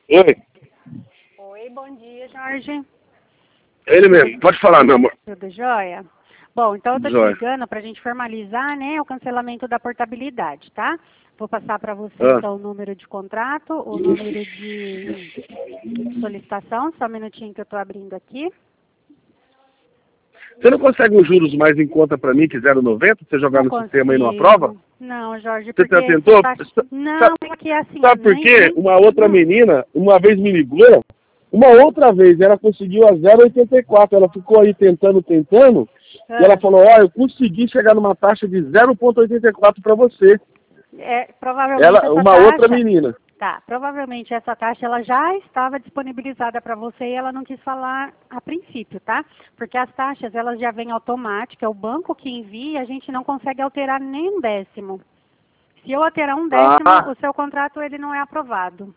Oi, Oi, bom dia, Jorge. ele mesmo. Pode falar, meu amor. Tudo jóia? Bom, então eu tô te Jóia. ligando para a gente formalizar, né, o cancelamento da portabilidade, tá? Vou passar para você, Ah. então, o número de contrato, o número de solicitação. Só um minutinho que eu tô abrindo aqui. Você não consegue uns juros mais em conta pra mim, que 0,90, você jogar Não no sistema e não consigo. aprova? Não, Jorge, Você porque já tentou? Não, porque assim... Sabe por quê? Uma outra não. menina, uma vez me ligou, uma outra vez, ela conseguiu a 0,84, ela ficou aí tentando, e ela falou, ó, eu consegui chegar numa taxa de 0,84 para você. Provavelmente Ela, essa uma taxa... outra menina. Tá, provavelmente essa taxa ela já estava disponibilizada para você e ela não quis falar a princípio, tá? Porque as taxas elas já vêm automáticas, é o banco que envia, a gente não consegue alterar nem um décimo. Se eu alterar um décimo, o seu contrato ele não é aprovado.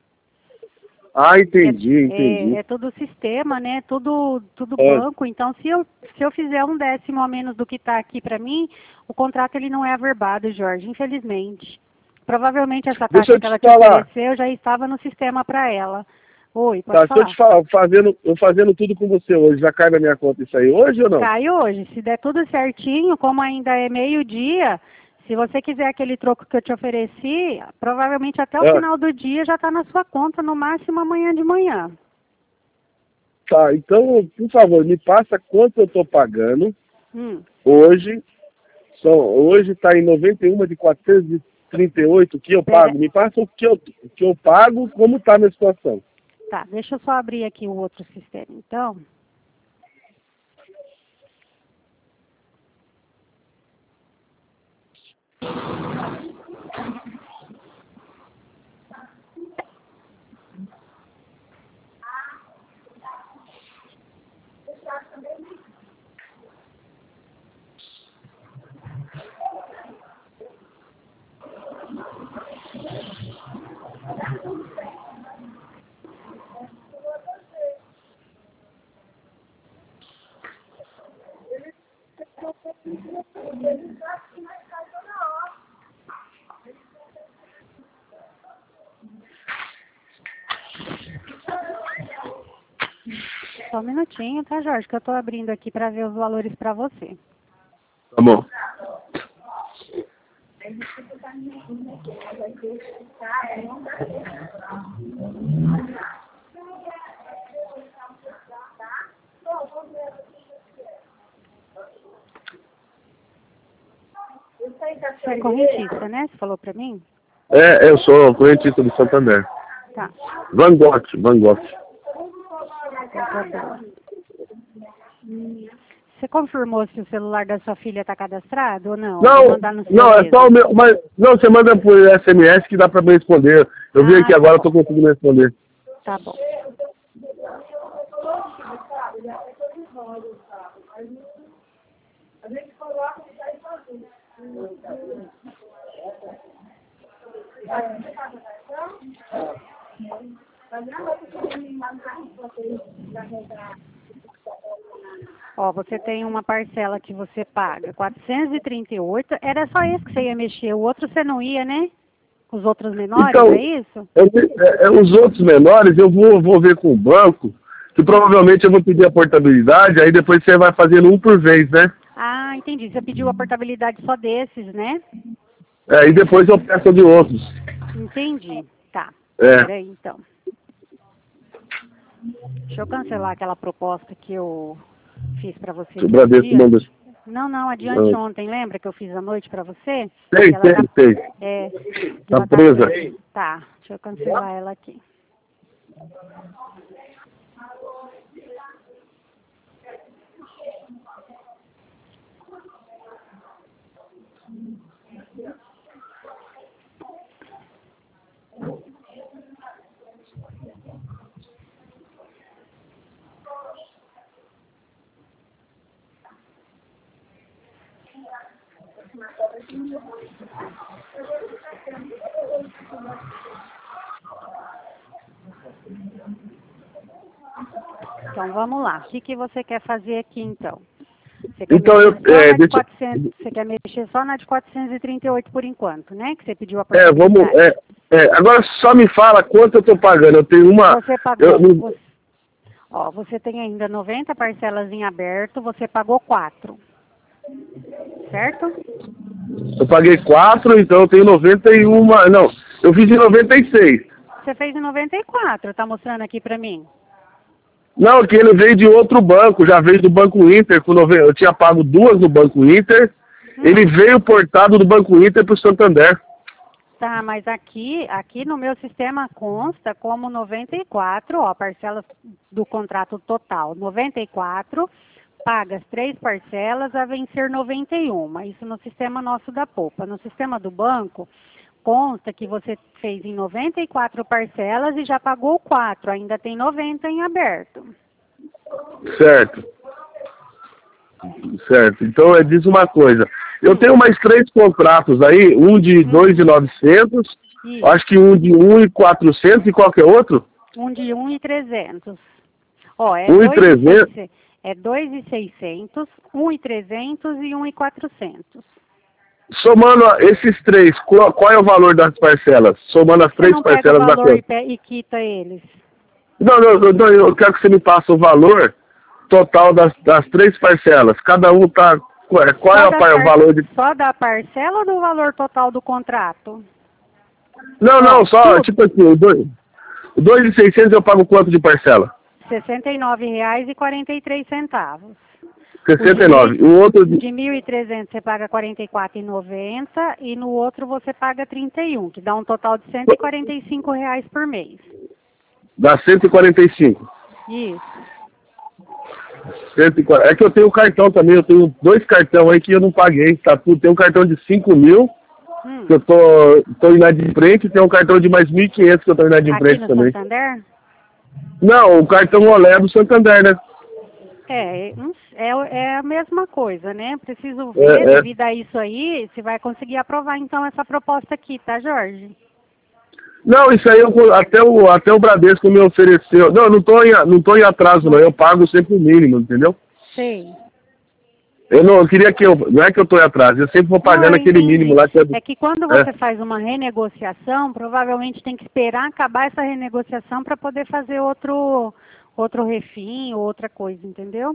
Entendi. É tudo sistema, né? Tudo banco. Então, se eu fizer um décimo a menos do que está aqui para mim, o contrato ele não é averbado, Jorge, infelizmente. Provavelmente essa taxa que ela te ofereceu já estava no sistema para ela. Oi, pode falar. Deixa eu te falar, eu fazendo tudo com você hoje, já cai na minha conta isso aí hoje ou não? Cai hoje. Se der tudo certinho, como ainda é meio-dia, se você quiser aquele troco que eu te ofereci, provavelmente até o final do dia já está na sua conta, no máximo amanhã de manhã. Tá, então, por favor, me passa quanto eu estou pagando hoje. Hoje está em 91 de 438 que eu pago. Me passa o que eu pago, como está a minha situação. Tá, deixa eu só abrir aqui o outro sistema, então. Só um minutinho, tá, Jorge? Que eu estou abrindo aqui para ver os valores para você. Tá bom. Você é correntista, né? Você falou para mim? Eu sou correntista do Santander. Tá. Van Gogh. Você confirmou se o celular da sua filha está cadastrado ou não? Não, é só o meu. Mas, não, você manda por SMS que dá para me responder. Eu vi aqui agora, eu estou conseguindo responder. Tá bom. Ó, você tem uma parcela que você paga 438. Era só esse que você ia mexer. O outro você não ia, né? Os outros menores, então, é isso? Os outros menores eu vou ver com o banco, que provavelmente eu vou pedir a portabilidade, aí depois você vai fazendo um por vez, né? Ah, entendi. Você pediu a portabilidade só desses, né? E depois eu peço de outros. Entendi. Tá. Peraí, então. Deixa eu cancelar aquela proposta que eu fiz para você. O Bradesco mandou. Não, adiante ontem. Lembra que eu fiz à noite para você? Sei. Tá presa. Tá, deixa eu cancelar ela aqui. Então, vamos lá. O que você quer fazer aqui, então? Você quer mexer só na de 438 por enquanto, né? Que você pediu a portabilidade. Agora só me fala quanto eu tô pagando. Eu tenho uma... Você pagou... Você tem ainda 90 parcelas em aberto, você pagou 4. Certo? Eu paguei 4, então eu tenho 91... Não, eu fiz em 96. Você fez em 94, tá mostrando aqui pra mim. Não, que ele veio de outro banco, já veio do Banco Inter, eu tinha pago 2 no Banco Inter, ele veio portado do Banco Inter pro Santander. Tá, mas aqui no meu sistema consta como 94, parcelas do contrato total, 94, pagas 3 parcelas a vencer 91, isso no sistema nosso da Poupa. No sistema do banco, consta que você fez em 94 parcelas e já pagou 4, ainda tem 90 em aberto. Certo. Certo. Então, diz uma coisa. Eu tenho mais 3 contratos aí, um de 2.900, acho que um de 1.400 e qualquer outro? Um de 1.300. 1.300? É 2.600, 1.300 e 1.400. Somando esses 3, qual é o valor das parcelas? Somando as 3 parcelas da conta. Você não pega o valor e quita eles? Não, eu quero que você me passe o valor total das 3 parcelas. Cada um tá... Qual é o valor de... Só da parcela ou do valor total do contrato? Não, só, tipo assim, o 2.600 eu pago quanto de parcela? R$ 69,43. 69. O outro... De 1.300 você paga R$ 44,90 e no outro você paga 31, que dá um total de R$ 145 por mês. Dá 145. Isso. 140. É que eu tenho cartão também, eu tenho 2 cartões aí que eu não paguei, tá tudo. Tem um cartão de 5.000, que eu tô inadimplente, e tem um cartão de mais 1.500 que eu tô inadimplente também. Aqui no Santander? Não, o cartão Olé do Santander, né? É a mesma coisa, né? Preciso ver, devido a isso aí, se vai conseguir aprovar então essa proposta aqui, tá, Jorge? Não, isso aí até o Bradesco me ofereceu. Não, não tô em atraso, não. Eu pago sempre o mínimo, entendeu? Sim. Eu queria não é que eu tô em atraso, eu sempre vou pagando aquele mínimo lá. É que quando você faz uma renegociação, provavelmente tem que esperar acabar essa renegociação para poder fazer outro refim ou outra coisa, entendeu?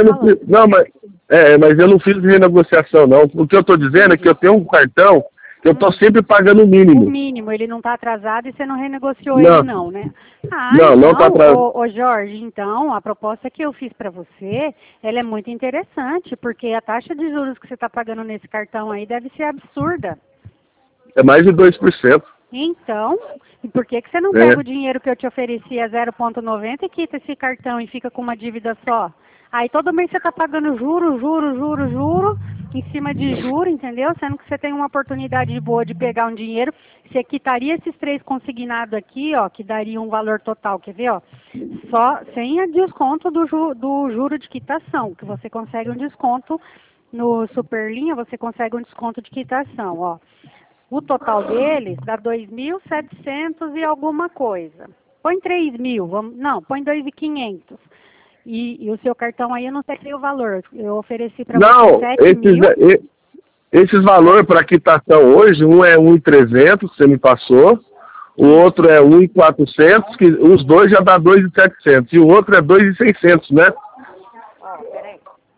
Mas eu não fiz renegociação, não. O que eu tô dizendo é que eu tenho um cartão que eu tô sempre pagando o mínimo. O mínimo, ele não está atrasado e você não renegociou ele não, né? Não tá atrasado. Ô Jorge, então, a proposta que eu fiz para você, ela é muito interessante, porque a taxa de juros que você está pagando nesse cartão aí deve ser absurda. É mais de 2%. Então, e por que você não pega o dinheiro que eu te ofereci a 0,90 e quita esse cartão e fica com uma dívida só? Aí todo mês você está pagando juro em cima de juro, entendeu? Sendo que você tem uma oportunidade boa de pegar um dinheiro, você quitaria esses 3 consignados aqui, que daria um valor total, quer ver, só sem a desconto do juro de quitação, que você consegue um desconto no Superlinha, você consegue um desconto de quitação, O total deles dá 2.700 e alguma coisa. Põe 3.000, põe 2.500. E o seu cartão aí, eu não sei o valor. Eu ofereci para você 7.000. Esses valores para quitação hoje, um é 1.300 que você me passou, o outro é 1.400, que os dois já dá 2.700, e o outro é 2.600, né? Peraí.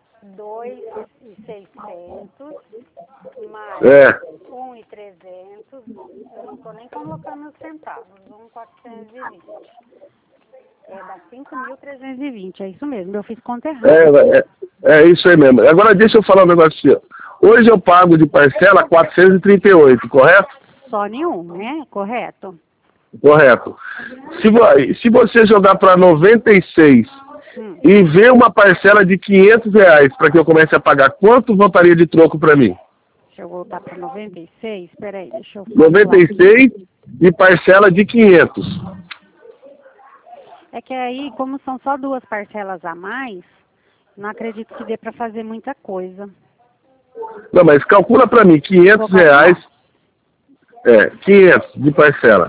2.600 mais 1.300, eu não estou nem colocando os centavos, 1.420. Dá 5.320, é isso mesmo, eu fiz conta errada. É isso aí mesmo. Agora deixa eu falar um negócio assim. Hoje eu pago de parcela 438, correto? Só nenhum, né? Correto. Correto. Se você jogar para 96 e ver uma parcela de R$500 para que eu comece a pagar, quanto voltaria de troco para mim? Deixa eu voltar para 96, peraí, deixa eu falar. 96 e parcela de 500. É que aí, como são só 2 parcelas a mais, não acredito que dê para fazer muita coisa. Não, mas calcula para mim, R$500. 500 de parcela.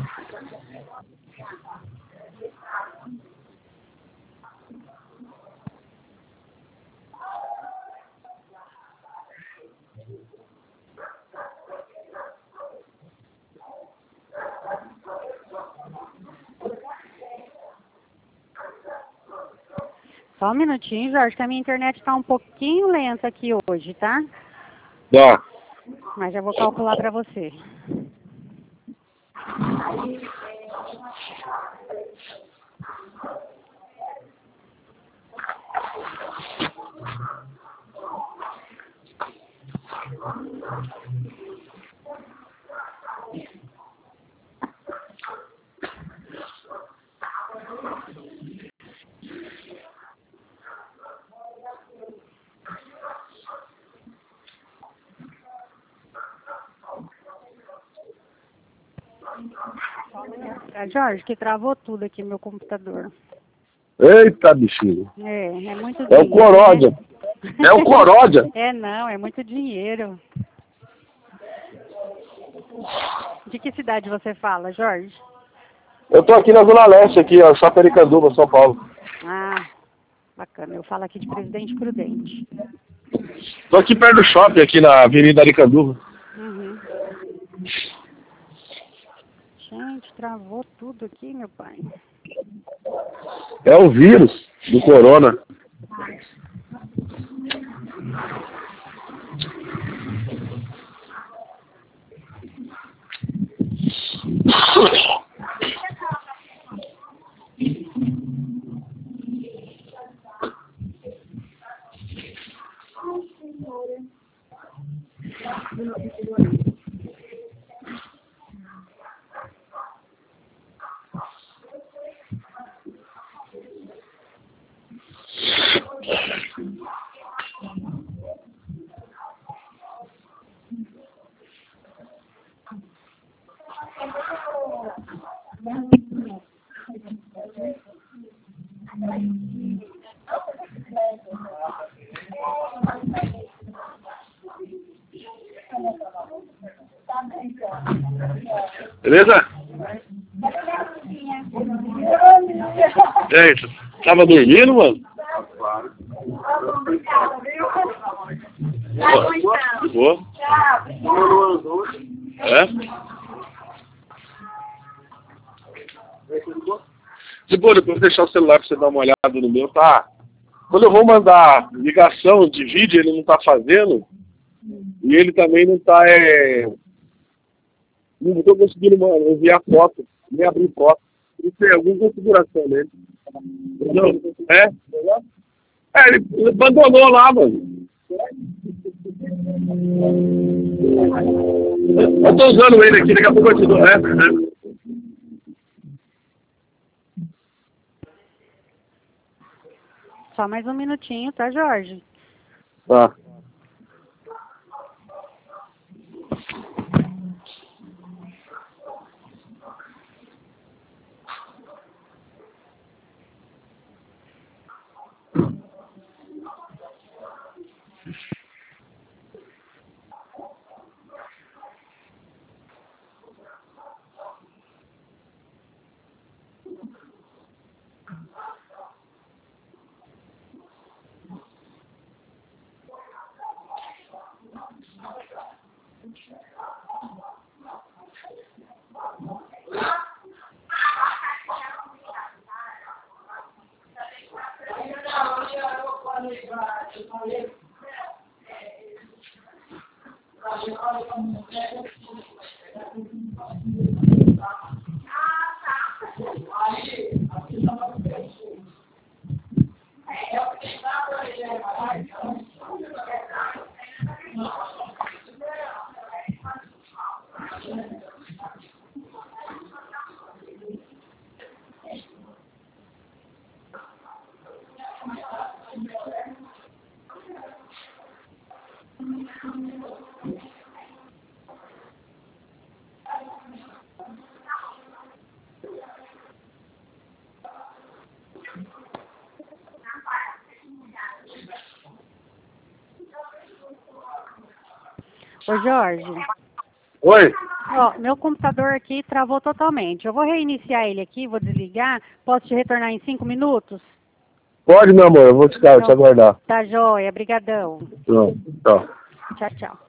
Só um minutinho, Jorge, que a minha internet está um pouquinho lenta aqui hoje, tá? Tá. Mas já vou calcular para você. Jorge, que travou tudo aqui no meu computador. Eita, bichinho. É muito dinheiro. É o Coródia. Né? É o Coródia. Não, é muito dinheiro. De que cidade você fala, Jorge? Eu tô aqui na Zona Leste, aqui, ó, Chapecó, São Paulo. Ah, bacana. Eu falo aqui de Presidente Prudente. Tô aqui perto do shopping, aqui na Avenida Aricanduva. Uhum. Gente, travou tudo aqui, meu pai. É o vírus do corona. Beleza? Gente, tava dormindo, mano? Boa. É? De boa, depois deixar o celular pra você dar uma olhada no meu, tá? Quando eu vou mandar ligação de vídeo, ele não tá fazendo. E ele também não tá, não tô conseguindo enviar foto, nem abrir foto. Isso tem alguma configuração nele. Não, ele abandonou lá, mano. Eu tô usando ele aqui, daqui a pouco eu te dou. Só mais um minutinho, tá, Jorge? Tá. Ô, Jorge. Oi? Ó, meu computador aqui travou totalmente. Eu vou reiniciar ele aqui, vou desligar. Posso te retornar em 5 minutos? Pode, meu amor, eu vou te aguardar. Tá joia, brigadão. Tchau. Tchau, tchau.